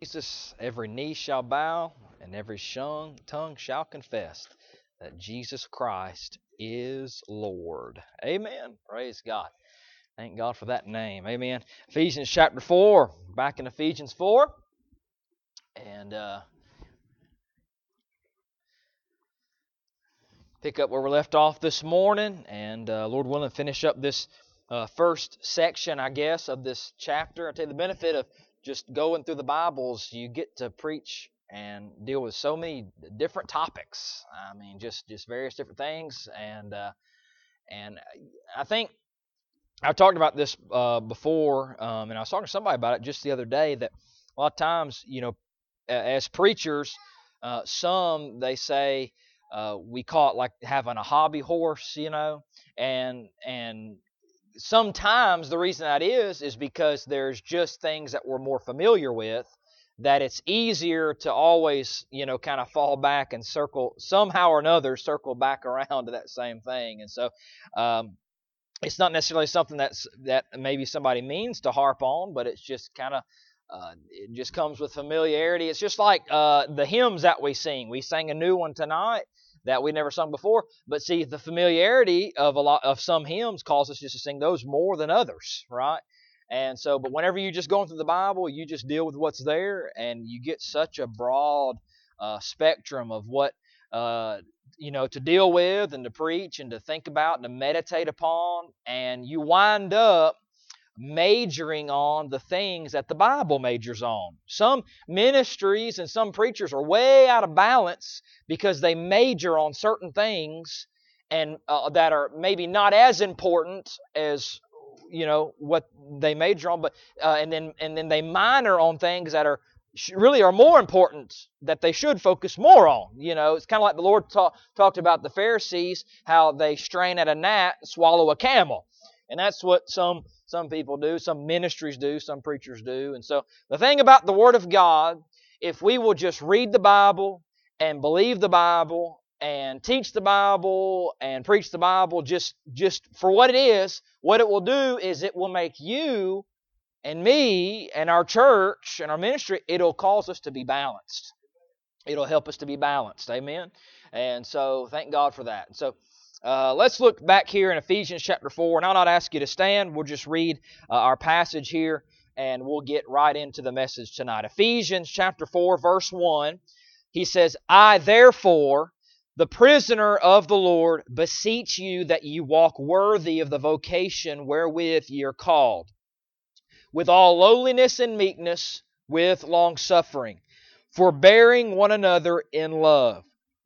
Jesus, every knee shall bow and every tongue shall confess that Jesus Christ is Lord. Amen. Praise God. Thank God for that name. Amen. Ephesians chapter 4. Back in Ephesians 4. And pick up where we left off this morning. And Lord willing, finish up this first section, I guess, of this chapter. I tell you, the benefit of just going through the Bibles, you get to preach and deal with so many different topics. I mean, just various different things. And I think I've talked about this before, and I was talking to somebody about it just the other day, that a lot of times, as preachers, some, they say, we call it like having a hobby horse, and sometimes the reason that is because there's just things that we're more familiar with, that it's easier to always, kind of fall back and somehow or another circle back around to that same thing. And so it's not necessarily something that maybe somebody means to harp on, but it's just kind of it just comes with familiarity. It's just like the hymns that we sing. We sang a new one tonight that we never sung before, but see, the familiarity of a lot of some hymns causes us just to sing those more than others, right? And so, but whenever you're just going through the Bible, you just deal with what's there, and you get such a broad spectrum of what to deal with and to preach and to think about and to meditate upon, and you wind up majoring on the things that the Bible majors on. Some ministries and some preachers are way out of balance because they major on certain things and that are maybe not as important as what they major on, but and then they minor on things that really are more important, that they should focus more on. It's kind of like the Lord talked about the Pharisees, how they strain at a gnat, swallow a camel. And that's what some people do, some ministries do, some preachers do. And so the thing about the Word of God, if we will just read the Bible and believe the Bible and teach the Bible and preach the Bible just for what it is, what it will do is it will make you and me and our church and our ministry, it'll cause us to be balanced. It'll help us to be balanced. Amen? And so thank God for that. And so let's look back here in Ephesians chapter 4, and I'll not ask you to stand. We'll just read our passage here, and we'll get right into the message tonight. Ephesians chapter 4, verse 1, he says, I therefore, the prisoner of the Lord, beseech you that ye walk worthy of the vocation wherewith ye are called, with all lowliness and meekness, with longsuffering, forbearing one another in love,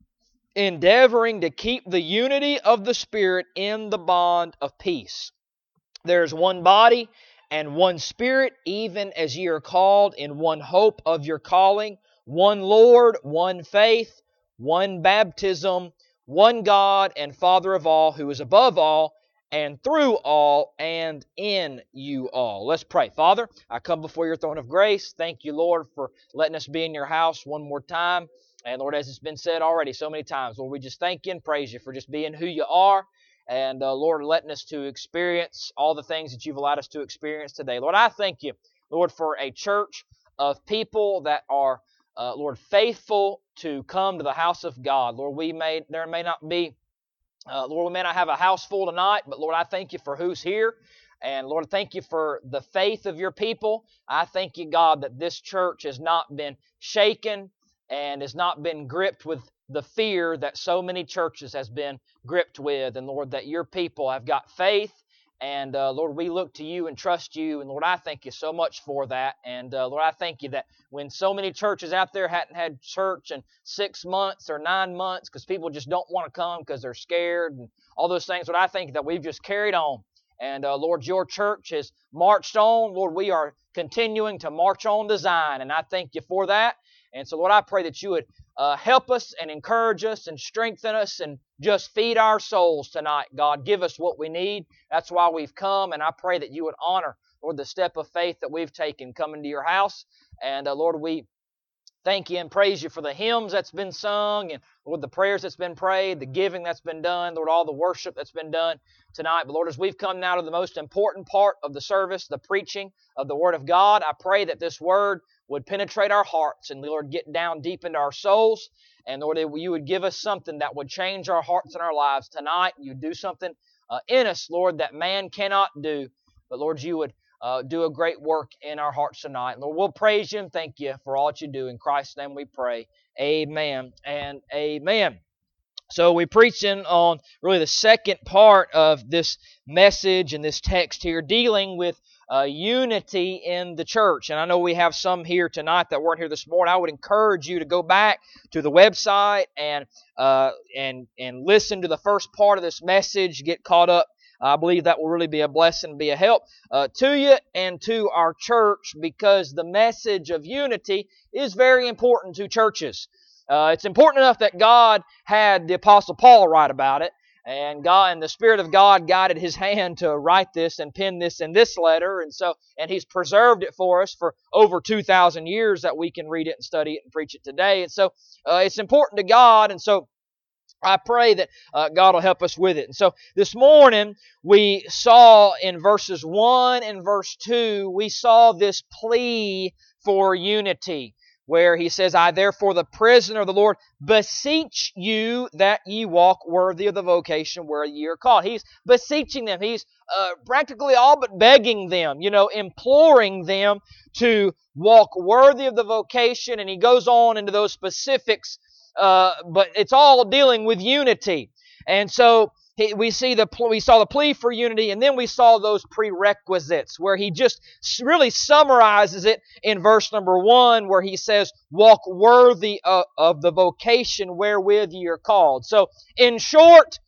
endeavoring to keep the unity of the Spirit in the bond of peace. There is one body and one Spirit, even as ye are called in one hope of your calling, one Lord, one faith, one baptism, one God and Father of all, who is above all, and through all, and in you all. Let's pray. Father, I come before your throne of grace. Thank you, Lord, for letting us be in your house one more time. And Lord, as it's been said already so many times, Lord, we just thank you and praise you for just being who you are. And Lord, letting us to experience all the things that you've allowed us to experience today. Lord, I thank you, Lord, for a church of people that are, Lord, faithful to come to the house of God. Lord, there may not be Lord, we may not have a house full tonight, but Lord, I thank you for who's here. And Lord, thank you for the faith of your people. I thank you, God, that this church has not been shaken and has not been gripped with the fear that so many churches has been gripped with. And Lord, that your people have got faith. And Lord, we look to you and trust you. And Lord, I thank you so much for that. And Lord, I thank you that when so many churches out there hadn't had church in 6 months or 9 months because people just don't want to come because they're scared and all those things, Lord, I think that we've just carried on. And Lord, your church has marched on. Lord, we are continuing to march on to Zion. And I thank you for that. And so, Lord, I pray that you would help us and encourage us and strengthen us and just feed our souls tonight, God. Give us what we need. That's why we've come, and I pray that you would honor, Lord, the step of faith that we've taken coming to your house. And, Lord, we thank you and praise you for the hymns that's been sung and, Lord, the prayers that's been prayed, the giving that's been done, Lord, all the worship that's been done tonight. But, Lord, as we've come now to the most important part of the service, the preaching of the Word of God, I pray that this Word would penetrate our hearts and, Lord, get down deep into our souls. And, Lord, that you would give us something that would change our hearts and our lives tonight. You would do something in us, Lord, that man cannot do. But, Lord, you would do a great work in our hearts tonight. Lord, we'll praise you and thank you for all that you do. In Christ's name we pray. Amen and amen. So we're preaching on really the second part of this message and this text here, dealing with unity in the church. And I know we have some here tonight that weren't here this morning. I would encourage you to go back to the website and listen to the first part of this message. Get caught up. I believe that will really be a blessing, be a help to you and to our church, because the message of unity is very important to churches. It's important enough that God had the Apostle Paul write about it, and the Spirit of God guided his hand to write this and pen this in this letter, and He's preserved it for us for over 2,000 years that we can read it and study it and preach it today. And so it's important to God, and so I pray that God will help us with it. And so this morning we saw in verses 1 and verse 2, we saw this plea for unity, where he says, I therefore, the prisoner of the Lord, beseech you that ye walk worthy of the vocation where ye are called. He's beseeching them. He's practically all but begging them, imploring them to walk worthy of the vocation. And he goes on into those specifics, but it's all dealing with unity. And so we saw the plea for unity, and then we saw those prerequisites, where he just really summarizes it in verse number 1, where he says, walk worthy of the vocation wherewith ye are called. So, in short,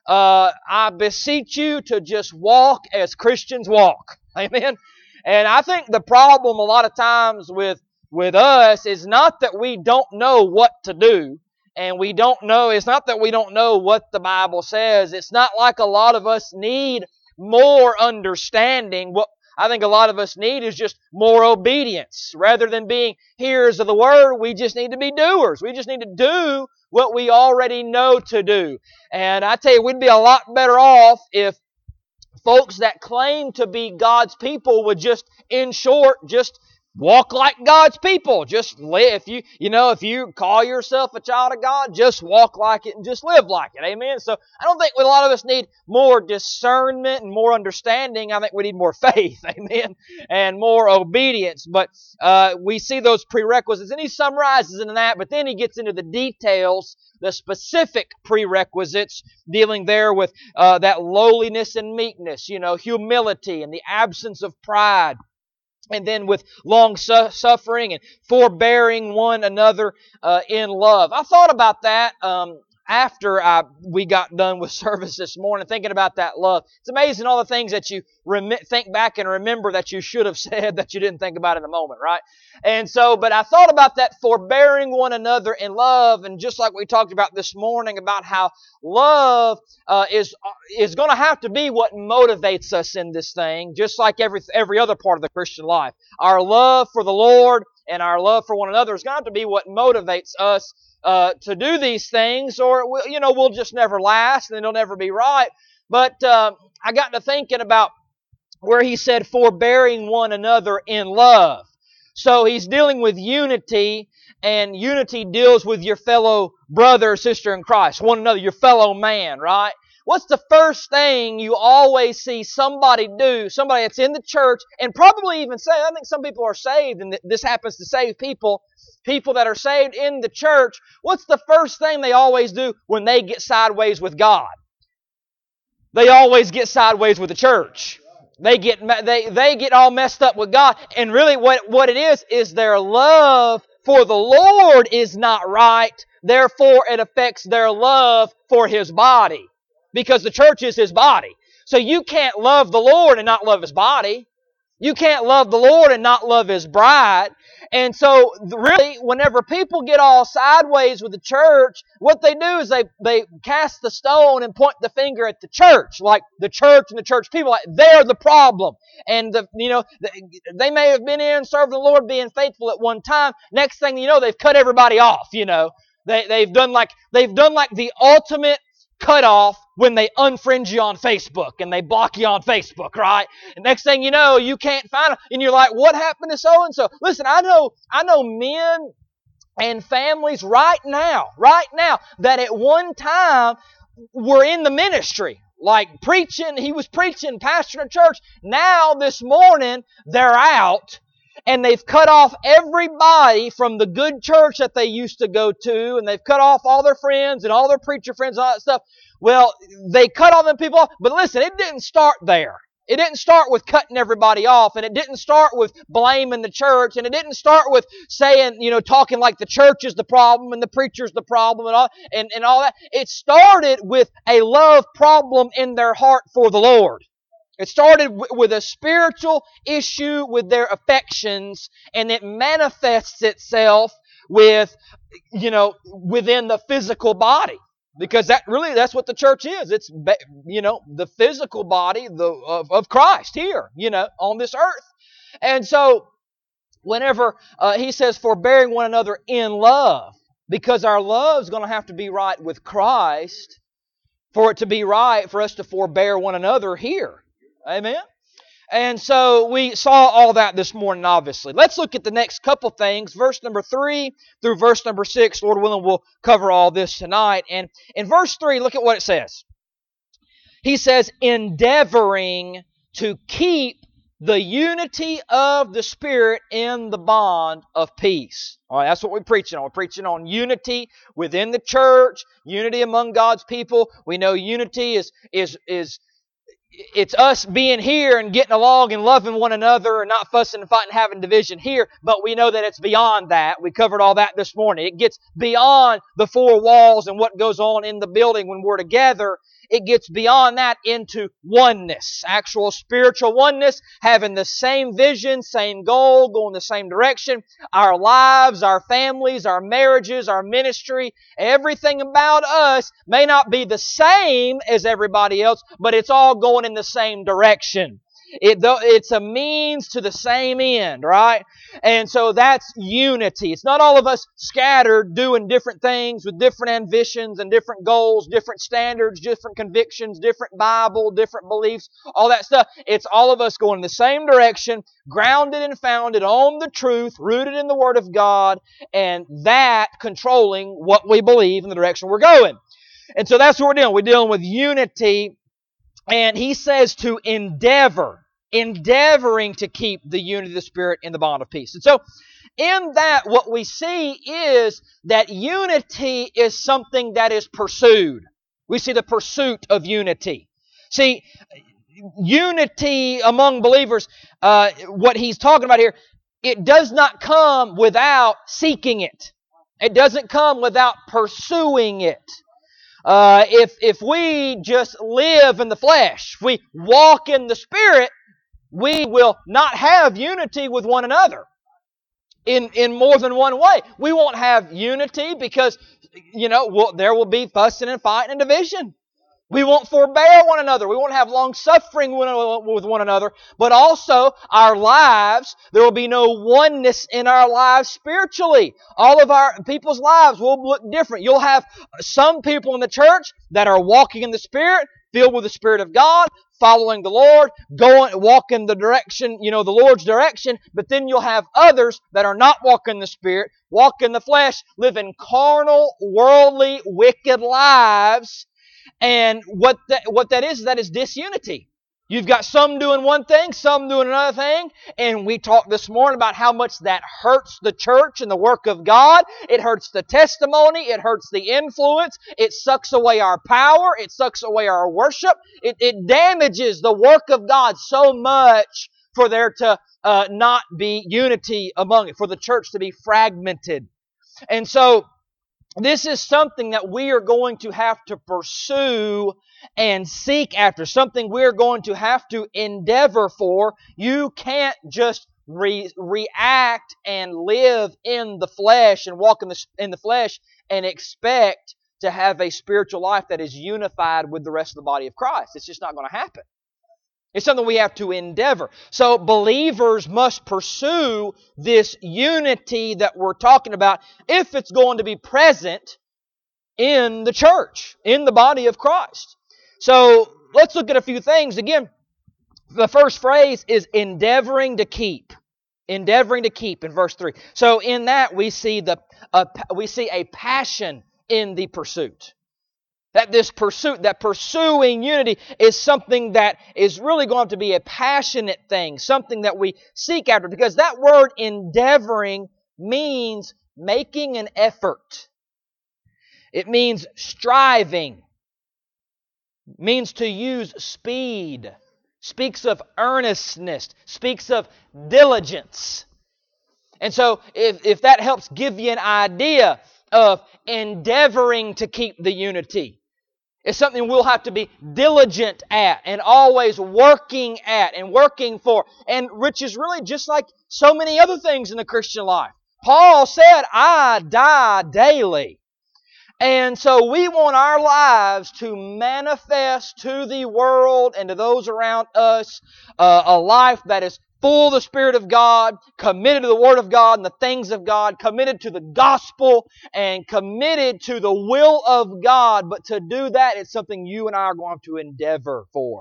I beseech you to just walk as Christians walk. Amen? And I think the problem a lot of times with us is not that we don't know what to do, and it's not that we don't know what the Bible says. It's not like a lot of us need more understanding. What I think a lot of us need is just more obedience. Rather than being hearers of the Word, we just need to be doers. We just need to do what we already know to do. And I tell you, we'd be a lot better off if folks that claim to be God's people would just, in short, just walk like God's people. Just live. If you call yourself a child of God, just walk like it and just live like it. Amen. So I don't think a lot of us need more discernment and more understanding. I think we need more faith. Amen. And more obedience. But we see those prerequisites, and he summarizes in that. But then he gets into the details, the specific prerequisites, dealing there with that lowliness and meekness, humility and the absence of pride. And then with long suffering and forbearing one another in love. I thought about that after we got done with service this morning, thinking about that love. It's amazing all the things that you think back and remember that you should have said that you didn't think about in a moment, right? And so, but I thought about that forbearing one another in love, and just like we talked about this morning about how love is going to have to be what motivates us in this thing, just like every other part of the Christian life. Our love for the Lord and our love for one another is going to have to be what motivates us to do these things, or we'll just never last and it'll never be right. But I got to thinking about where he said forbearing one another in love. So he's dealing with unity, and unity deals with your fellow brother or sister in Christ, one another, your fellow man, right? What's the first thing you always see somebody do, somebody that's in the church, and probably even say, I think some people are saved, and this happens to save people that are saved in the church. What's the first thing they always do when they get sideways with God? They always get sideways with the church. They get all messed up with God. And really what it is their love for the Lord is not right. Therefore, it affects their love for His body. Because the church is His body. So you can't love the Lord and not love His body. You can't love the Lord and not love His bride. And so, really, whenever people get all sideways with the church, what they do is they cast the stone and point the finger at the church, like the church and the church people. Like they're the problem. And they may have been in serving the Lord, being faithful at one time. Next thing you know, they've cut everybody off. They've done like the ultimate cut off when they unfriend you on Facebook and they block you on Facebook, right? And next thing you know, you can't find them. And you're like, what happened to so-and-so? Listen, I know men and families right now, that at one time were in the ministry. Like preaching, he was preaching, pastoring a church. Now, this morning, they're out. And they've cut off everybody from the good church that they used to go to, and they've cut off all their friends and all their preacher friends and all that stuff. Well, they cut all them people off. But listen, it didn't start there. It didn't start with cutting everybody off, and it didn't start with blaming the church, and it didn't start with saying, talking like the church is the problem and the preacher's the problem and all that. It started with a love problem in their heart for the Lord. It started with a spiritual issue with their affections, and it manifests itself with, within the physical body. Because that's what the church is. It's, the physical body of Christ here, on this earth. And so, whenever he says, forbearing one another in love, because our love is going to have to be right with Christ for it to be right for us to forbear one another here. Amen? And so we saw all that this morning, obviously. Let's look at the next couple things. Verse number 3 through verse number 6. Lord willing, we'll cover all this tonight. And in verse 3, look at what it says. He says, endeavoring to keep the unity of the Spirit in the bond of peace. All right, that's what we're preaching on. We're preaching on unity within the church, unity among God's people. We know unity is it's us being here and getting along and loving one another and not fussing and fighting and having division here, but we know that it's beyond that. We covered all that this morning. It gets beyond the four walls and what goes on in the building when we're together. It gets beyond that into oneness, actual spiritual oneness, having the same vision, same goal, going the same direction. Our lives, our families, our marriages, our ministry, everything about us may not be the same as everybody else, but it's all going in the same direction. It's a means to the same end, right? And so that's unity. It's not all of us scattered doing different things with different ambitions and different goals, different standards, different convictions, different Bible, different beliefs, all that stuff. It's all of us going in the same direction, grounded and founded on the truth, rooted in the Word of God, and that controlling what we believe in the direction we're going. And so that's what we're doing. We're dealing with unity. And he says to endeavoring to keep the unity of the Spirit in the bond of peace. And so, in that, what we see is that unity is something that is pursued. We see the pursuit of unity. See, unity among believers, what he's talking about here, it does not come without seeking it. It doesn't come without pursuing it. If we just live in the flesh, if we walk in the Spirit, we will not have unity with one another in more than one way. We won't have unity because, there will be fussing and fighting and division. We won't forbear one another. We won't have long-suffering with one another. But also, our lives, there will be no oneness in our lives spiritually. All of our people's lives will look different. You'll have some people in the church that are walking in the Spirit, filled with the Spirit of God, following the Lord, walking the direction, the Lord's direction. But then you'll have others that are not walking the Spirit, walk in the flesh, living carnal, worldly, wicked lives. And what that is disunity. You've got some doing one thing, some doing another thing, and we talked this morning about how much that hurts the church and the work of God. It hurts the testimony, it hurts the influence, it sucks away our power, it sucks away our worship, it damages the work of God so much for there to not be unity among it, for the church to be fragmented. And so, this is something that we are going to have to pursue and seek after, something we're going to have to endeavor for. You can't just react and live in the flesh and walk in the flesh and expect to have a spiritual life that is unified with the rest of the body of Christ. It's just not going to happen. It's something we have to endeavor. So believers must pursue this unity that we're talking about if it's going to be present in the church, in the body of Christ. So let's look at a few things. Again, the first phrase is endeavoring to keep. Endeavoring to keep in verse 3. So in that we see a passion in the pursuit. That this pursuit, that pursuing unity is something that is really going to be a passionate thing, something that we seek after. Because that word endeavoring means making an effort. It means striving. It means to use speed. Speaks of earnestness. Speaks of diligence. And so if that helps give you an idea of endeavoring to keep the unity, it's something we'll have to be diligent at and always working at and working for. And which is really just like so many other things in the Christian life. Paul said, I die daily. And so we want our lives to manifest to the world and to those around us a life that is full of the Spirit of God, committed to the Word of God and the things of God, committed to the gospel, and committed to the will of God. But to do that, it's something you and I are going to endeavor for.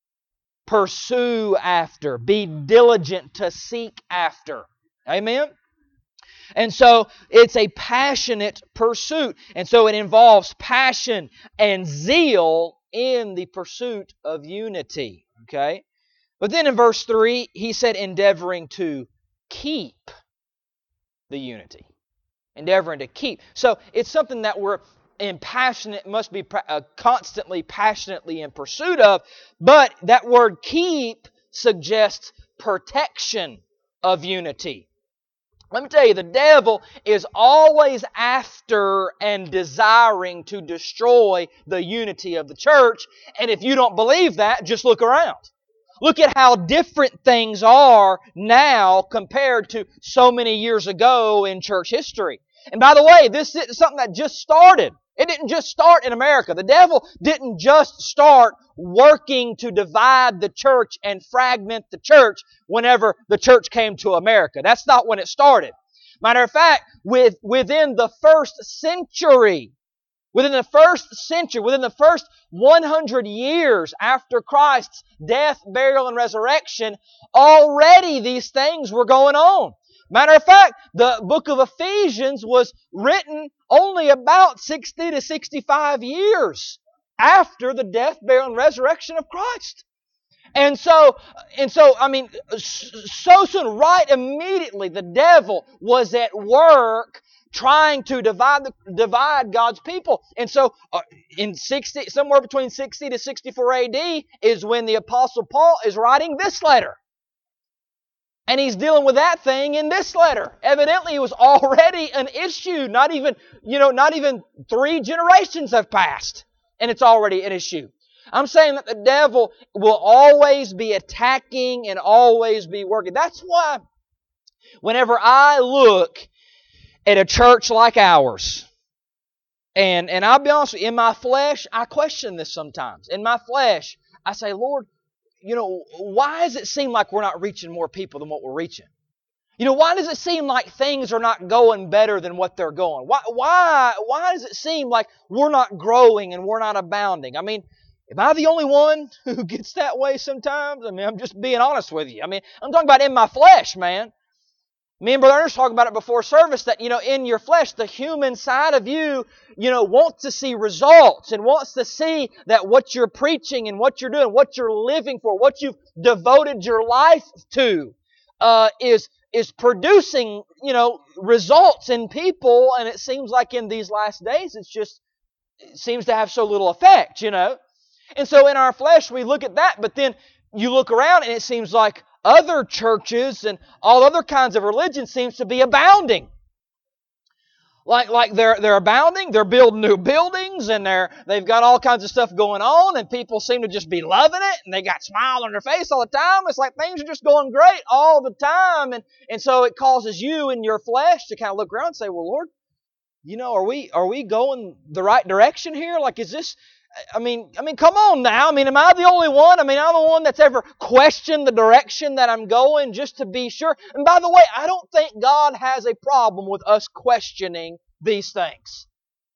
Pursue after. Be diligent to seek after. Amen? And so it's a passionate pursuit. And so it involves passion and zeal in the pursuit of unity. Okay? But then in verse 3, he said endeavoring to keep the unity. Endeavoring to keep. So it's something that we're must be constantly, passionately in pursuit of. But that word keep suggests protection of unity. Let me tell you, the devil is always after and desiring to destroy the unity of the church. And if you don't believe that, just look around. Look at how different things are now compared to so many years ago in church history. And by the way, this is something that just started. It didn't just start in America. The devil didn't just start working to divide the church and fragment the church whenever the church came to America. That's not when it started. Matter of fact, within the first century, within the first 100 years after Christ's death, burial, and resurrection, already these things were going on. Matter of fact, the book of Ephesians was written only about 60 to 65 years after the death, burial, and resurrection of Christ. And so, I mean, so soon, right immediately, the devil was at work trying to divide God's people. And so, somewhere between 60 to 64 AD is when the Apostle Paul is writing this letter. And he's dealing with that thing in this letter. Evidently, it was already an issue. Not even 3 generations have passed, and it's already an issue. I'm saying that the devil will always be attacking and always be working. That's why whenever I look at a church like ours, and I'll be honest with you, in my flesh, I question this sometimes. In my flesh, I say, Lord, why does it seem like we're not reaching more people than what we're reaching? Why does it seem like things are not going better than what they're going? Why does it seem like we're not growing and we're not abounding? I mean, am I the only one who gets that way sometimes? I mean, I'm just being honest with you. I mean, I'm talking about in my flesh, man. Me and Brother Ernest talked about it before service that, in your flesh, the human side of you, wants to see results and wants to see that what you're preaching and what you're doing, what you're living for, what you've devoted your life to, is producing, results in people. And it seems like in these last days, it seems to have so little effect, And so in our flesh, we look at that, but then you look around and it seems like other churches and all other kinds of religion seems to be abounding. Like they're abounding, they're building new buildings, and they've got all kinds of stuff going on, and people seem to just be loving it, and they got smile on their face all the time. It's like things are just going great all the time, and so it causes you in your flesh to kind of look around and say, well, Lord, are we going the right direction here? Like, is this? I mean, come on now. I mean, am I the only one? I mean, I'm the one that's ever questioned the direction that I'm going just to be sure. And by the way, I don't think God has a problem with us questioning these things.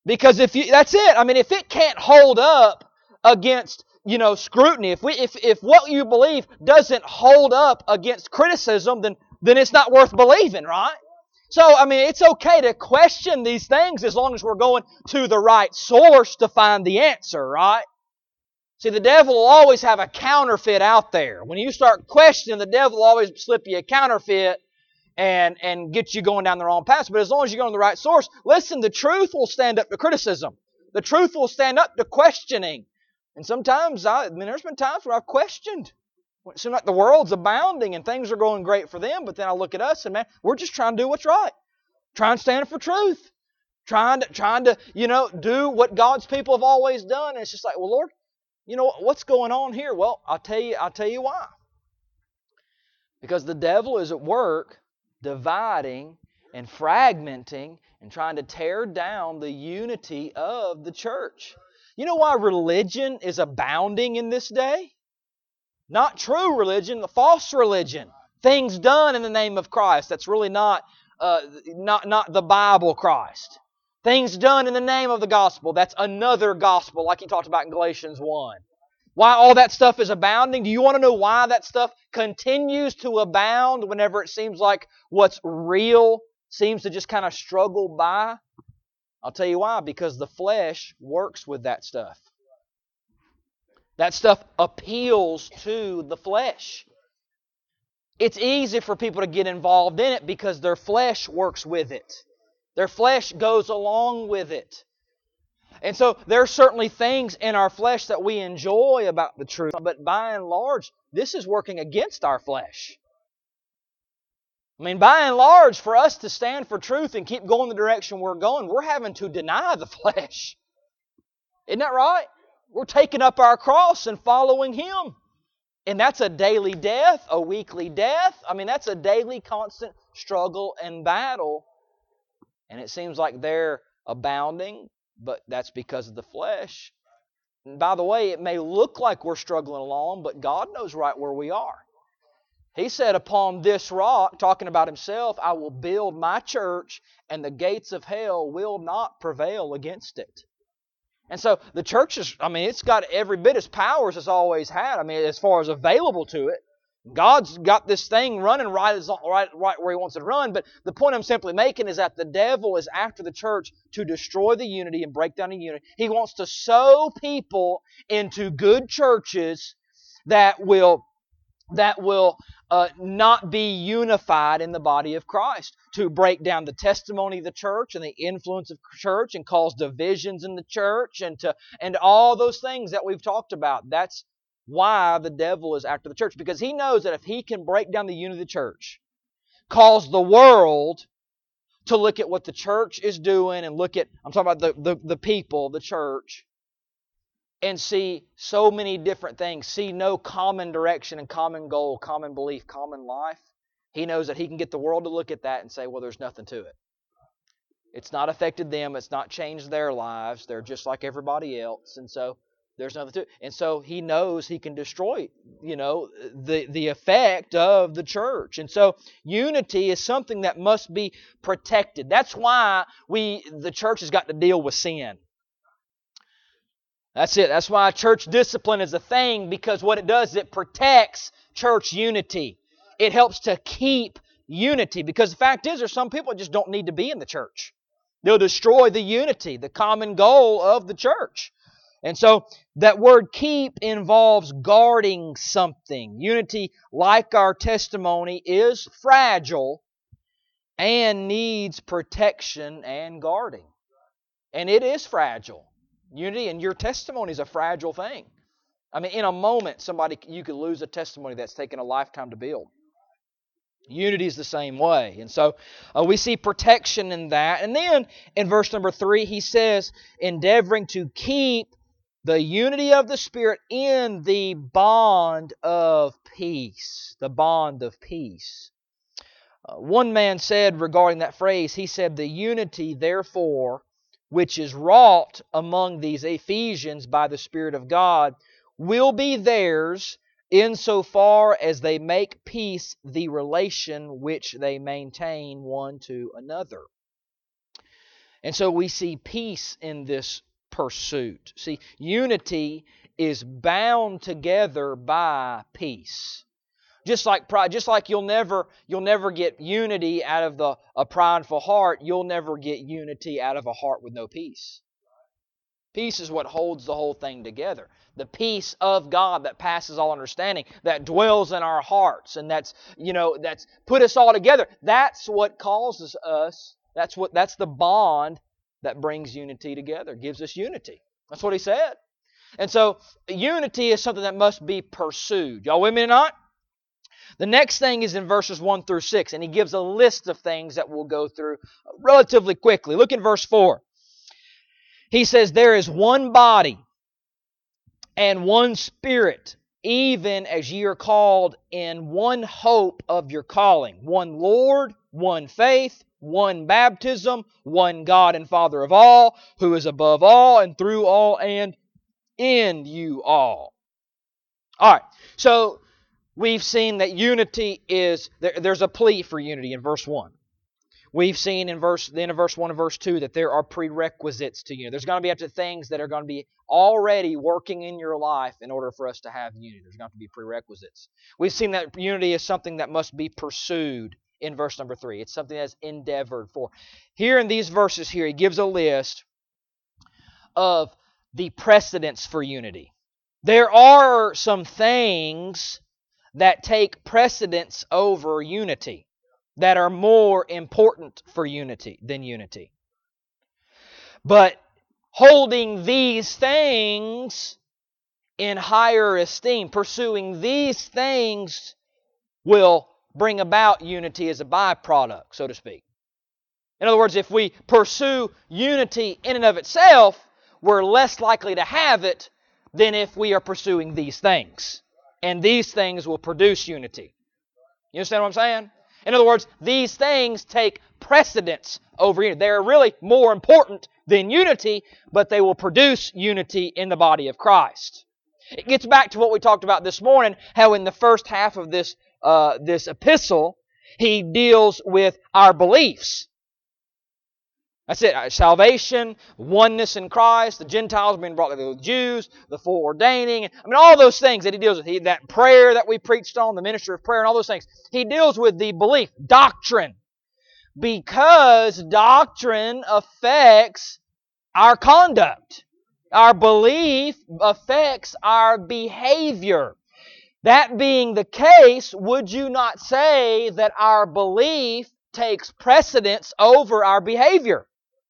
Because that's it. I mean, if it can't hold up against, scrutiny, if what you believe doesn't hold up against criticism, then it's not worth believing, right? So, I mean, it's okay to question these things as long as we're going to the right source to find the answer, right? See, the devil will always have a counterfeit out there. When you start questioning, the devil will always slip you a counterfeit and get you going down the wrong path. But as long as you go to the right source, listen, the truth will stand up to criticism. The truth will stand up to questioning. And sometimes, there's been times where I've questioned. It seems like the world's abounding and things are going great for them, but then I look at us and, man, we're just trying to do what's right. Trying to stand for truth. Trying to do what God's people have always done. And it's just like, well, Lord, what's going on here? Well, I'll tell you why. Because the devil is at work dividing and fragmenting and trying to tear down the unity of the church. You know why religion is abounding in this day? Not true religion, the false religion. Things done in the name of Christ. That's really not the Bible Christ. Things done in the name of the gospel. That's another gospel, like he talked about in Galatians 1. Why all that stuff is abounding? Do you want to know why that stuff continues to abound whenever it seems like what's real seems to just kind of struggle by? I'll tell you why. Because the flesh works with that stuff. That stuff appeals to the flesh. It's easy for people to get involved in it because their flesh works with it. Their flesh goes along with it. And so there are certainly things in our flesh that we enjoy about the truth, but by and large, this is working against our flesh. I mean, by and large, for us to stand for truth and keep going the direction we're going, we're having to deny the flesh. Isn't that right? We're taking up our cross and following Him. And that's a daily death, a weekly death. I mean, that's a daily constant struggle and battle. And it seems like they're abounding, but that's because of the flesh. And by the way, it may look like we're struggling along, but God knows right where we are. He said, upon this rock, talking about Himself, I will build my church, and the gates of hell will not prevail against it. And so the church is, it's got every bit as power as it's always had. As far as available to it. God's got this thing running right where He wants it to run. But the point I'm simply making is that the devil is after the church to destroy the unity and break down the unity. He wants to sow people into good churches that will not be unified in the body of Christ, to break down the testimony of the church and the influence of church and cause divisions in the church and all those things that we've talked about. That's why the devil is after the church, because he knows that if he can break down the unity of the church, cause the world to look at what the church is doing and I'm talking about the people, the church, and see so many different things, see no common direction and common goal, common belief, common life, he knows that he can get the world to look at that and say, well, there's nothing to it. It's not affected them. It's not changed their lives. They're just like everybody else. And so there's nothing to it. And so he knows he can destroy, the effect of the church. And so unity is something that must be protected. That's why the church has got to deal with sin. That's it. That's why church discipline is a thing, because what it does is it protects church unity. It helps to keep unity, because the fact is there's some people that just don't need to be in the church. They'll destroy the unity, the common goal of the church. And so that word keep involves guarding something. Unity, like our testimony, is fragile and needs protection and guarding. And it is fragile. Unity and your testimony is a fragile thing. In a moment, you could lose a testimony that's taken a lifetime to build. Unity is the same way. And so we see protection in that. And then in verse number 3, he says, endeavoring to keep the unity of the Spirit in the bond of peace. The bond of peace. One man said regarding that phrase, he said, the unity, therefore, which is wrought among these Ephesians by the Spirit of God, will be theirs insofar as they make peace the relation which they maintain one to another. And so we see peace in this pursuit. See, unity is bound together by peace. Just like pride, just like you'll never get unity out of a prideful heart, you'll never get unity out of a heart with no peace. Peace is what holds the whole thing together. The peace of God that passes all understanding, that dwells in our hearts, and that's put us all together. That's what causes us. That's the bond that brings unity together, gives us unity. That's what he said. And so unity is something that must be pursued. Y'all with me or not? The next thing is in verses 1 through 6, and he gives a list of things that we'll go through relatively quickly. Look at verse 4. He says, "There is one body and one Spirit, even as ye are called in one hope of your calling. One Lord, one faith, one baptism, one God and Father of all, who is above all and through all and in you all." All right, so we've seen that unity is, there's a plea for unity in verse 1. We've seen in the end of verse 1 and verse 2 that there are prerequisites to unity. There's going to be things that are going to be already working in your life in order for us to have unity. There's going to be prerequisites. We've seen that unity is something that must be pursued in verse number 3. It's something that's endeavored for. Here in these verses here, he gives a list of the precedents for unity. There are some things that take precedence over unity, that are more important for unity than unity. But holding these things in higher esteem, pursuing these things, will bring about unity as a byproduct, so to speak. In other words, if we pursue unity in and of itself, we're less likely to have it than if we are pursuing these things. And these things will produce unity. You understand what I'm saying? In other words, these things take precedence over unity. They're really more important than unity, but they will produce unity in the body of Christ. It gets back to what we talked about this morning, how in the first half of this epistle, he deals with our beliefs. That's it. Salvation, oneness in Christ, the Gentiles being brought together with the Jews, the foreordaining. All those things that he deals with. That prayer that we preached on, the ministry of prayer and all those things. He deals with the belief, doctrine. Because doctrine affects our conduct. Our belief affects our behavior. That being the case, would you not say that our belief takes precedence over our behavior?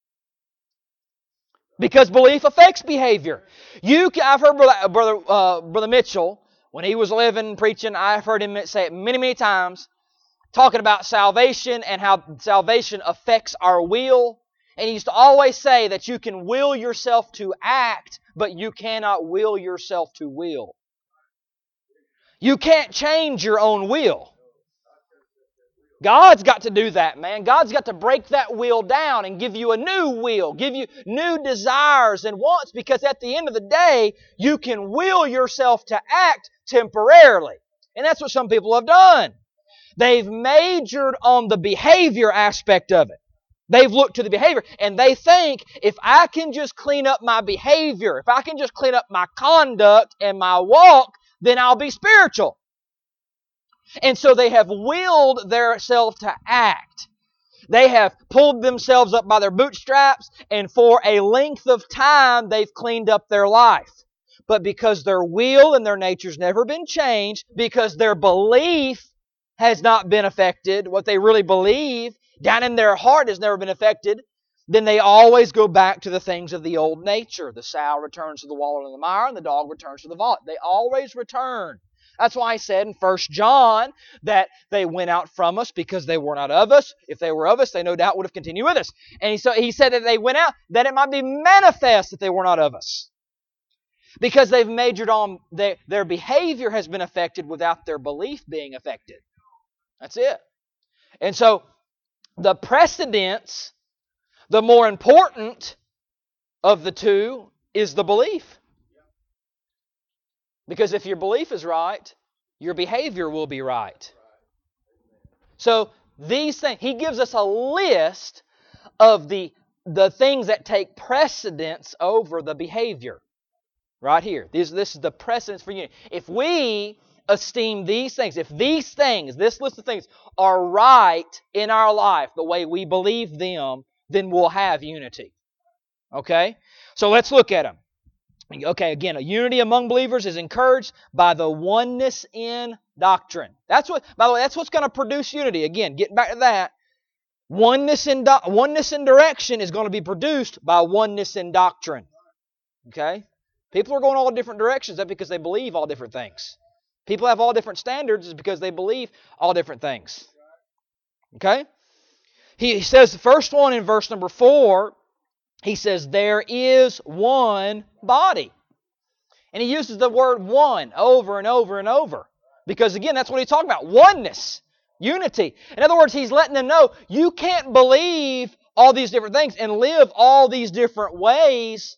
Because belief affects behavior. I've heard Brother Mitchell, when he was living, preaching, I've heard him say it many, many times, talking about salvation and how salvation affects our will. And he used to always say that you can will yourself to act, but you cannot will yourself to will. You can't change your own will. God's got to do that, man. God's got to break that will down and give you a new will, give you new desires and wants, because at the end of the day, you can will yourself to act temporarily. And that's what some people have done. They've majored on the behavior aspect of it. They've looked to the behavior, and they think, if I can just clean up my behavior, if I can just clean up my conduct and my walk, then I'll be spiritual. And so they have willed themselves to act. They have pulled themselves up by their bootstraps, and for a length of time, they've cleaned up their life. But because their will and their nature's never been changed, because their belief has not been affected, what they really believe down in their heart has never been affected, then they always go back to the things of the old nature. The sow returns to the water and the mire, and the dog returns to the vomit. They always return. That's why I said in 1 John that they went out from us because they were not of us. If they were of us, they no doubt would have continued with us. And he said that they went out that it might be manifest that they were not of us. Because they've majored on their behavior has been affected without their belief being affected. That's it. And so the precedence, the more important of the two, is the belief. Because if your belief is right, your behavior will be right. So these things, he gives us a list of the the things that take precedence over the behavior. Right here. This is the precedence for unity. If we esteem these things, if these things, this list of things, are right in our life, the way we believe them, then we'll have unity. Okay? So let's look at them. Okay, again, a unity among believers is encouraged by the oneness in doctrine. That's what, by the way, that's what's going to produce unity. Again, getting back to that, oneness in direction is going to be produced by oneness in doctrine. Okay? People are going all different directions. That's because they believe all different things. People have all different standards is because they believe all different things. Okay? He says the first one in verse number 4, he says, there is one body. And he uses the word one over and over and over. Because again, that's what he's talking about. Oneness. Unity. In other words, he's letting them know, you can't believe all these different things and live all these different ways,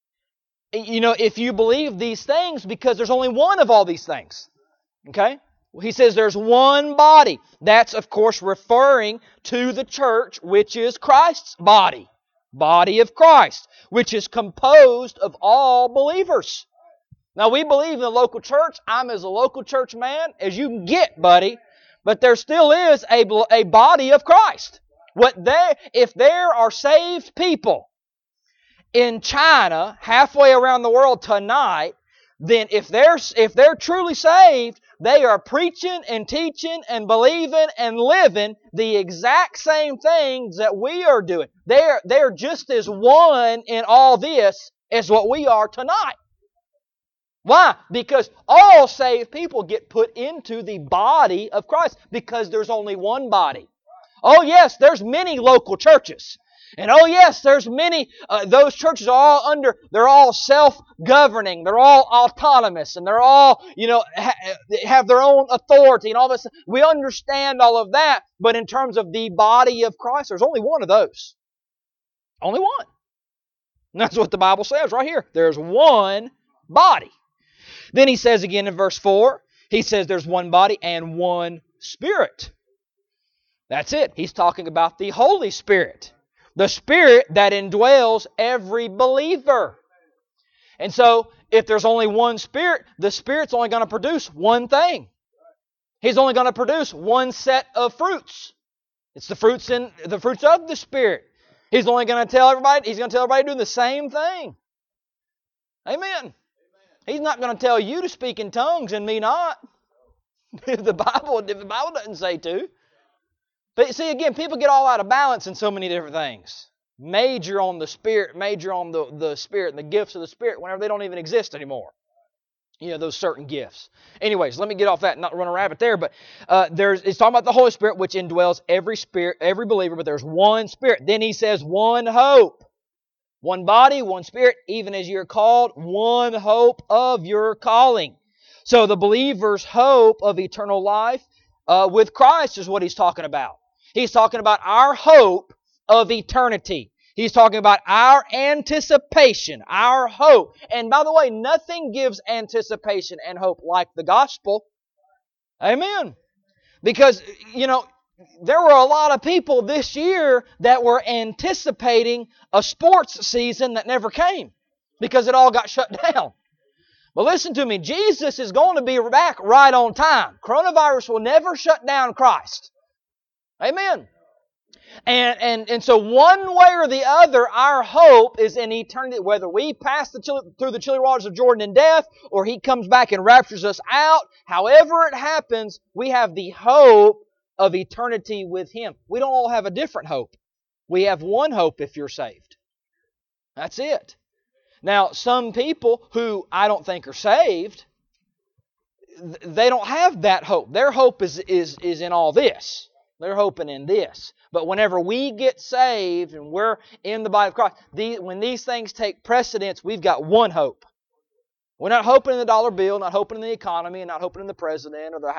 if you believe these things, because there's only one of all these things. Okay? He says there's one body. That's, of course, referring to the church, which is Christ's body. Body of Christ, which is composed of all believers. Now, we believe in the local church. I'm as a local church man as you can get, buddy. But there still is a body of Christ. If there are saved people in China, halfway around the world tonight, then if they're truly saved, they are preaching and teaching and believing and living the exact same things that we are doing. They're just as one in all this as what we are tonight. Why? Because all saved people get put into the body of Christ because there's only one body. Oh yes, there's many local churches. And oh yes, there's many, those churches are they're all self-governing, they're all autonomous, and they're all, have their own authority and all this. We understand all of that, but in terms of the body of Christ, there's only one of those. Only one. And that's what the Bible says right here. There's one body. Then he says again in verse 4, he says there's one body and one Spirit. That's it. He's talking about the Holy Spirit. The Spirit that indwells every believer. And so, if there's only one Spirit, the Spirit's only going to produce one thing. He's only going to produce one set of fruits. It's the fruits of the Spirit. He's going to tell everybody doing the same thing. Amen. He's not going to tell you to speak in tongues and me not. If the Bible doesn't say to. But see, again, people get all out of balance in so many different things. Major on the Spirit, major on the Spirit and the gifts of the Spirit whenever they don't even exist anymore. Those certain gifts. Anyways, let me get off that and not run a rabbit there. But it's talking about the Holy Spirit, which indwells every believer, but there's one Spirit. Then he says one hope. One body, one Spirit, even as you're called, one hope of your calling. So the believer's hope of eternal life with Christ is what he's talking about. He's talking about our hope of eternity. He's talking about our anticipation, our hope. And by the way, nothing gives anticipation and hope like the gospel. Amen. Because, there were a lot of people this year that were anticipating a sports season that never came because it all got shut down. But listen to me, Jesus is going to be back right on time. Coronavirus will never shut down Christ. Amen. And so one way or the other, our hope is in eternity. Whether we pass through the chilly waters of Jordan in death, or He comes back and raptures us out, however it happens, we have the hope of eternity with Him. We don't all have a different hope. We have one hope if you're saved. That's it. Now, some people who I don't think are saved, they don't have that hope. Their hope is in all this. They're hoping in this. But whenever we get saved and we're in the body of Christ, when these things take precedence, we've got one hope. We're not hoping in the dollar bill, not hoping in the economy, and not hoping in the president or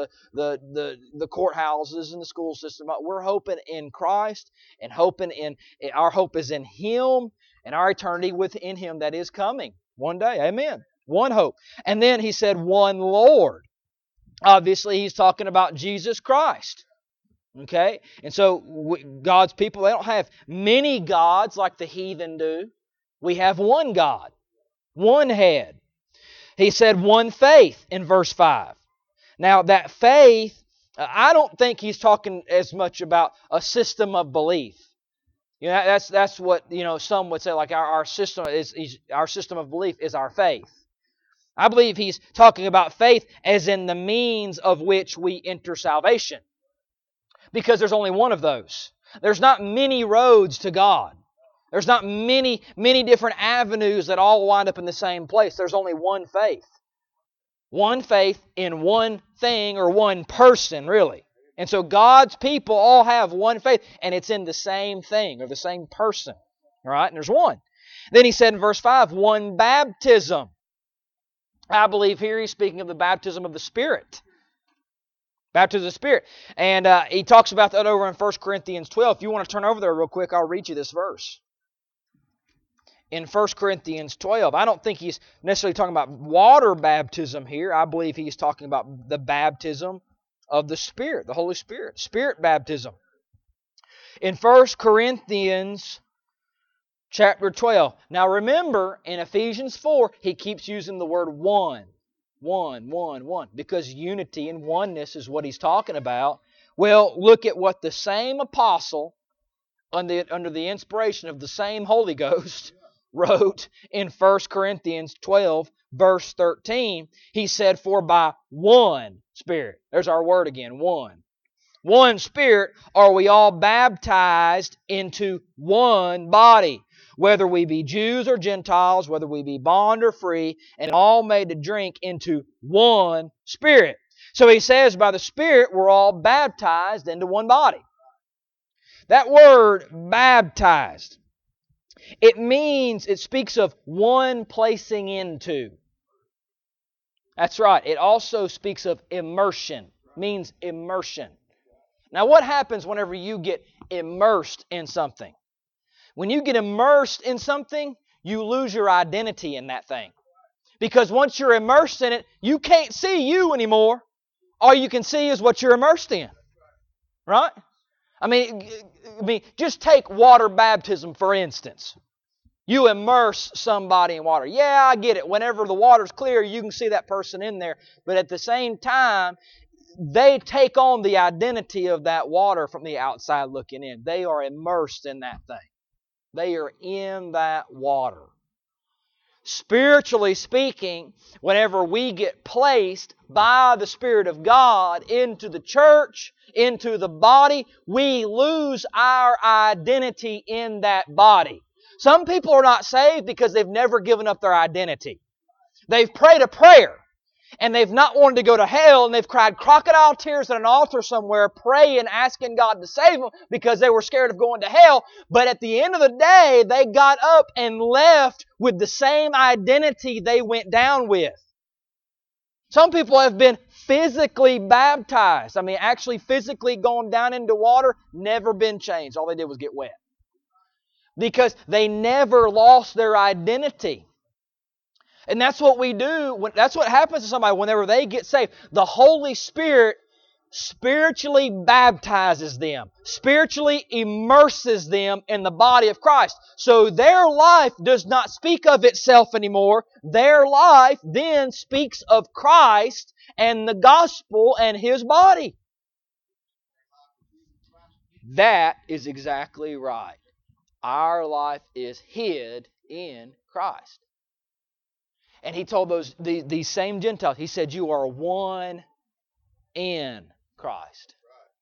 the courthouses and the school system. We're hoping in Christ and our hope is in Him and our eternity within Him that is coming one day. Amen. One hope. And then he said one Lord. Obviously, he's talking about Jesus Christ. Okay? And so God's people, they don't have many gods like the heathen do. We have one God, one head. He said one faith in verse 5. Now that faith, I don't think he's talking as much about a system of belief. That's what some would say, like our system of belief is our faith. I believe he's talking about faith as in the means of which we enter salvation. Because there's only one of those. There's not many roads to God. There's not many different avenues that all wind up in the same place. There's only one faith. One faith in one thing or one person, really. And so God's people all have one faith, and it's in the same thing or the same person. All right? And there's one. Then he said in verse 5, one baptism. I believe here he's speaking of the baptism of the Spirit. Baptism of the Spirit. And he talks about that over in 1 Corinthians 12. If you want to turn over there real quick, I'll read you this verse. In 1 Corinthians 12, I don't think he's necessarily talking about water baptism here. I believe he's talking about the baptism of the Spirit, the Holy Spirit. Spirit baptism. In 1 Corinthians chapter 12. Now remember, in Ephesians 4, he keeps using the word one. One. Because unity and oneness is what he's talking about. Well, look at what the same apostle, under the inspiration of the same Holy Ghost, wrote in 1 Corinthians 12, verse 13. He said, for by one Spirit. There's our word again, one. One Spirit are we all baptized into one body, whether we be Jews or Gentiles, whether we be bond or free, and all made to drink into one Spirit. So he says by the Spirit we're all baptized into one body. That word, baptized, it speaks of one placing into. That's right. It also speaks of immersion. Means immersion. Now what happens whenever you get immersed in something? When you get immersed in something, you lose your identity in that thing. Because once you're immersed in it, you can't see you anymore. All you can see is what you're immersed in. Right? I mean, just take water baptism, for instance. You immerse somebody in water. Yeah, I get it. Whenever the water's clear, you can see that person in there. But at the same time, they take on the identity of that water from the outside looking in. They are immersed in that thing. They are in that water. Spiritually speaking, whenever we get placed by the Spirit of God into the church, into the body, we lose our identity in that body. Some people are not saved because they've never given up their identity. They've prayed a prayer, and they've not wanted to go to hell, and they've cried crocodile tears at an altar somewhere, praying, asking God to save them because they were scared of going to hell. But at the end of the day, they got up and left with the same identity they went down with. Some people have been physically baptized. Actually physically gone down into water, never been changed. All they did was get wet. Because they never lost their identity. And that's what we do. That's what happens to somebody whenever they get saved. The Holy Spirit spiritually baptizes them, spiritually immerses them in the body of Christ. So their life does not speak of itself anymore. Their life then speaks of Christ and the gospel and His body. That is exactly right. Our life is hid in Christ. And he told these same Gentiles, he said, you are one in Christ.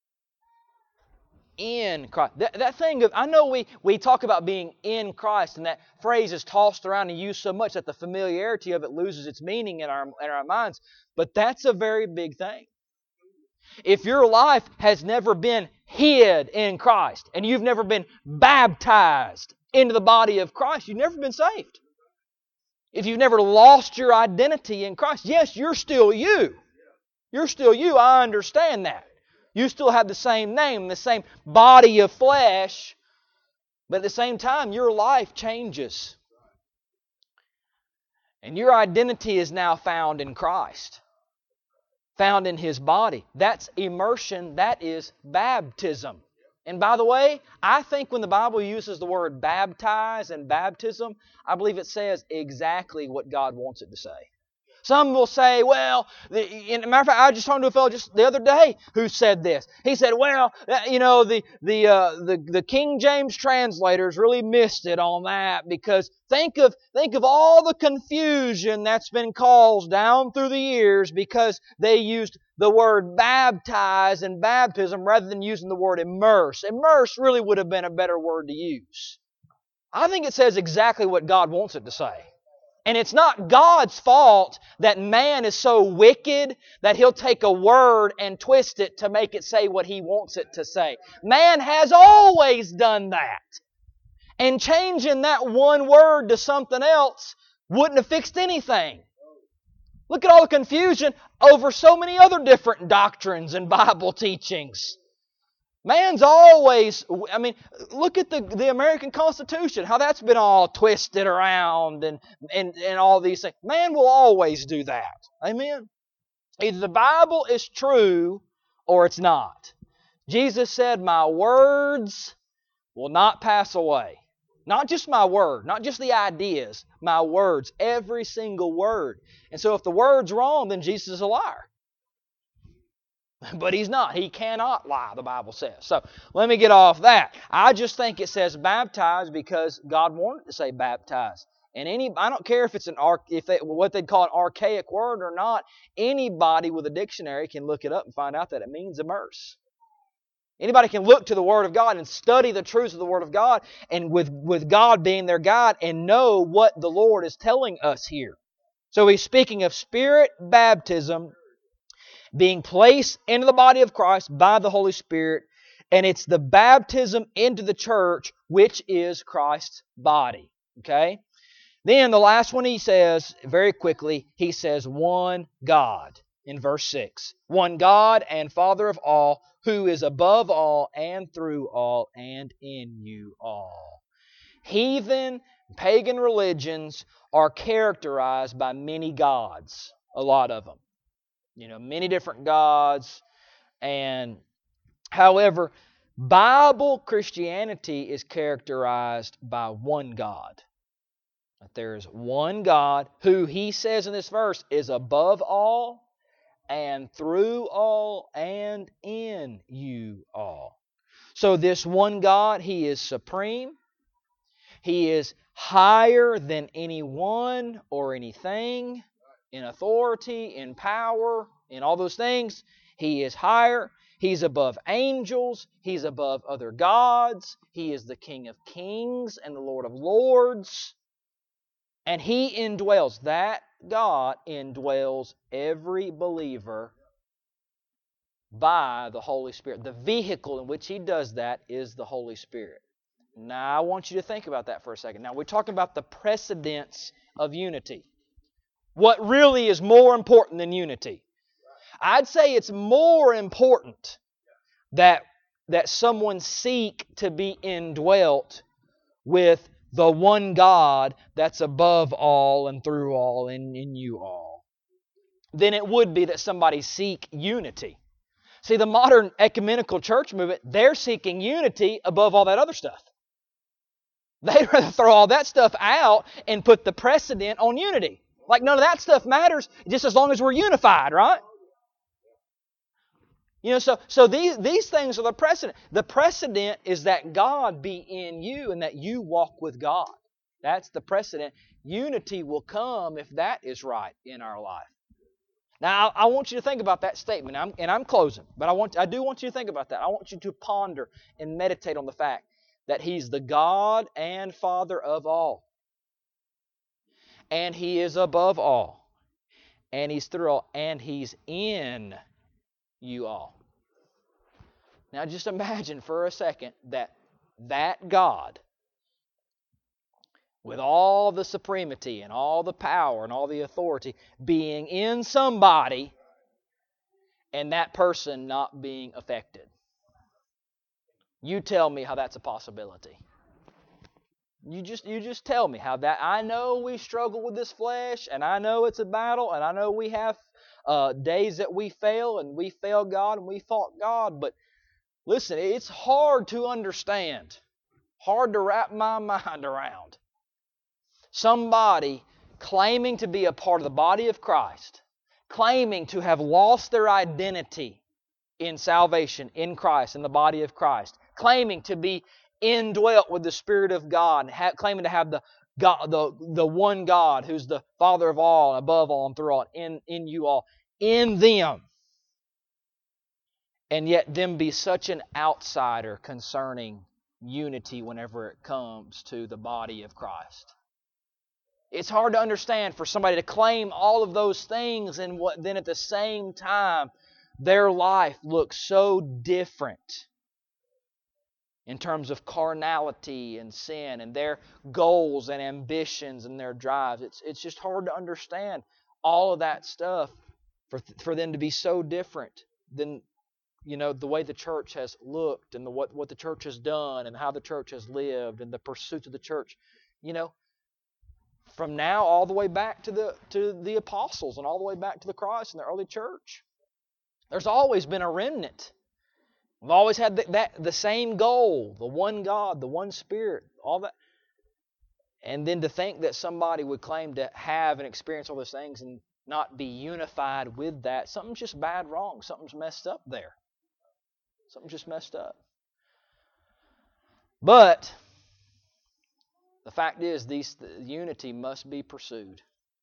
In Christ. That thing of, I know we talk about being in Christ, and that phrase is tossed around and used so much that the familiarity of it loses its meaning in our minds. But that's a very big thing. If your life has never been hid in Christ, and you've never been baptized into the body of Christ, you've never been saved. If you've never lost your identity in Christ, yes, you're still you. You're still you. I understand that. You still have the same name, the same body of flesh, but at the same time, your life changes. And your identity is now found in Christ. found in His body. That's immersion. That is baptism. And by the way, I think when the Bible uses the word baptize and baptism, I believe it says exactly what God wants it to say. Some will say, well, in matter of fact, I just talked to a fellow just the other day who said this. He said, well, the King James translators really missed it on that, because think of all the confusion that's been caused down through the years because they used the word baptize and baptism rather than using the word immerse. Immerse really would have been a better word to use. I think it says exactly what God wants it to say. And it's not God's fault that man is so wicked that He'll take a word and twist it to make it say what He wants it to say. Man has always done that. And changing that one word to something else wouldn't have fixed anything. Look at all the confusion over so many other different doctrines and Bible teachings. Man's always, look at the American Constitution, how that's been all twisted around and all these things. Man will always do that. Amen? Either the Bible is true or it's not. Jesus said, my words will not pass away. Not just my word, not just the ideas, my words, every single word. And so if the word's wrong, then Jesus is a liar. But He's not. He cannot lie, the Bible says. So let me get off that. I just think it says baptize because God wanted to say baptize. And I don't care if it's what they'd call an archaic word or not. Anybody with a dictionary can look it up and find out that it means immerse. Anybody can look to the Word of God and study the truths of the Word of God, and with God being their guide, and know what the Lord is telling us here. So He's speaking of Spirit baptism being placed into the body of Christ by the Holy Spirit, and it's the baptism into the church, which is Christ's body. Okay? Then the last one he says, very quickly, he says, one God, in verse 6. One God and Father of all, who is above all and through all and in you all. Heathen, pagan religions are characterized by many gods, a lot of them. Many different gods. And however, Bible Christianity is characterized by one God. There is one God who He says in this verse is above all and through all and in you all. So this one God, He is supreme. He is higher than anyone or anything in authority, in power, in all those things. He is higher. He's above angels. He's above other gods. He is the King of kings and the Lord of lords. And He indwells, that God indwells every believer by the Holy Spirit. The vehicle in which He does that is the Holy Spirit. Now, I want you to think about that for a second. Now, we're talking about the precedence of unity. What really is more important than unity? I'd say it's more important that someone seek to be indwelt with the one God that's above all and through all and in you all than it would be that somebody seek unity. See, the modern ecumenical church movement, they're seeking unity above all that other stuff. They'd rather throw all that stuff out and put the precedent on unity. Like none of that stuff matters just as long as we're unified, right? So these things are the precedent. The precedent is that God be in you and that you walk with God. That's the precedent. Unity will come if that is right in our life. Now, I want you to think about that statement, and I'm closing, but I do want you to think about that. I want you to ponder and meditate on the fact that He's the God and Father of all. And He is above all. And He's through all. And He's in you all. Now just imagine for a second that God, with all the supremacy and all the power and all the authority, being in somebody and that person not being affected. You tell me how that's a possibility. You just tell me how that. I know we struggle with this flesh, and I know it's a battle, and I know we have days that we fail, and we failed God, and we fought God. But listen, it's hard to understand, hard to wrap my mind around. Somebody claiming to be a part of the body of Christ, claiming to have lost their identity in salvation, in Christ, in the body of Christ, claiming to be indwelt with the Spirit of God, claiming to have the one God who's the Father of all, above all, and through all, in you all, in them, and yet them be such an outsider concerning unity whenever it comes to the body of Christ. It's hard to understand for somebody to claim all of those things and then at the same time their life looks so different in terms of carnality and sin and their goals and ambitions and their drives. It's just hard to understand all of that stuff for them to be so different than the way the church has looked and what the church has done and how the church has lived and the pursuits of the church. From now all the way back to the apostles and all the way back to the Christ and the early church. There's always been a remnant. We've always had the same goal, the one God, the one Spirit, all that. And then to think that somebody would claim to have and experience all those things and not be unified with that, something's just bad wrong. Something's messed up there. Something's just messed up. But the fact is, the unity must be pursued.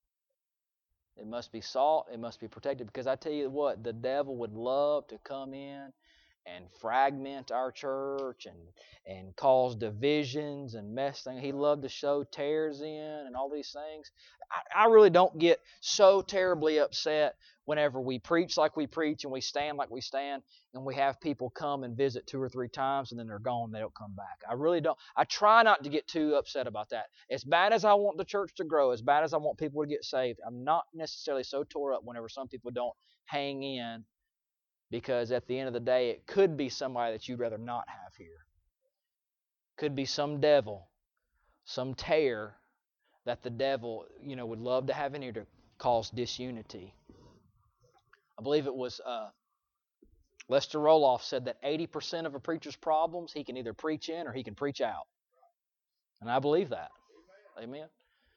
It must be sought. It must be protected. Because I tell you what, the devil would love to come in and fragment our church and cause divisions and mess things. He loved to show tears in and all these things. I really don't get so terribly upset whenever we preach like we preach and we stand like we stand and we have people come and visit 2 or 3 times and then they're gone. They don't come back. I really don't. I try not to get too upset about that. As bad as I want the church to grow, as bad as I want people to get saved, I'm not necessarily so tore up whenever some people don't hang in, because at the end of the day, it could be somebody that you'd rather not have here. Could be some devil, some tear that the devil, would love to have in here to cause disunity. I believe it was Lester Roloff said that 80% of a preacher's problems he can either preach in or he can preach out. And I believe that. Amen.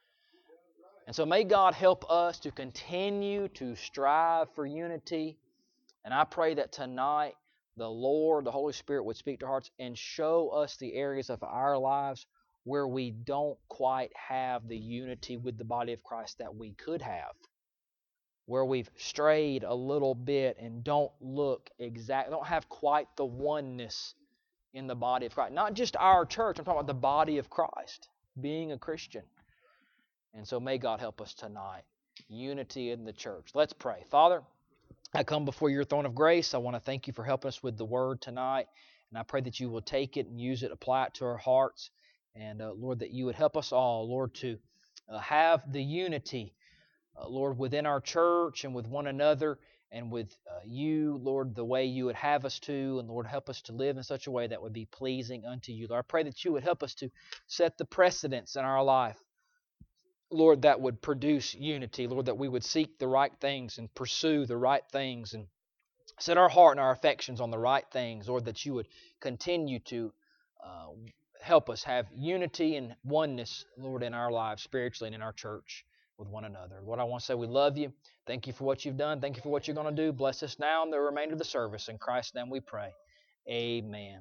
And so may God help us to continue to strive for unity. And I pray that tonight the Lord, the Holy Spirit would speak to our hearts and show us the areas of our lives where we don't quite have the unity with the body of Christ that we could have. Where we've strayed a little bit and don't have quite the oneness in the body of Christ. Not just our church, I'm talking about the body of Christ, being a Christian. And so may God help us tonight. Unity in the church. Let's pray. Father, I come before your throne of grace. I want to thank you for helping us with the word tonight. And I pray that you will take it and use it, apply it to our hearts. And Lord, that you would help us all, Lord, to have the unity, Lord, within our church and with one another and with you, Lord, the way you would have us to. And Lord, help us to live in such a way that would be pleasing unto you. Lord, I pray that you would help us to set the precedents in our life, Lord, that would produce unity. Lord, that we would seek the right things and pursue the right things and set our heart and our affections on the right things. Lord, that you would continue to help us have unity and oneness, Lord, in our lives spiritually and in our church with one another. Lord, I want to say we love you. Thank you for what you've done. Thank you for what you're going to do. Bless us now in the remainder of the service. In Christ's name we pray. Amen.